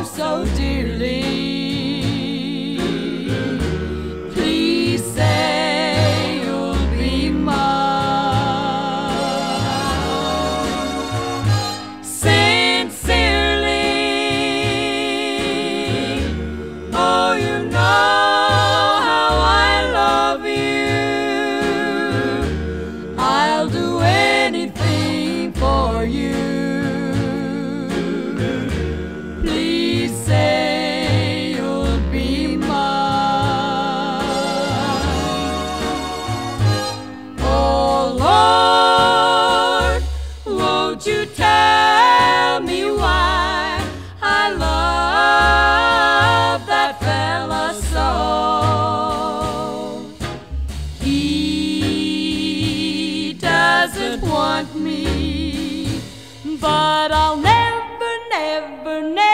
so dearly. Please say you'll be mine. Sincerely, oh, you know how I love you. I'll do anything for you. Please say you'll be mine. Oh Lord, won't you tell me why I love that fella so? He doesn't want me, but I'll never, never, never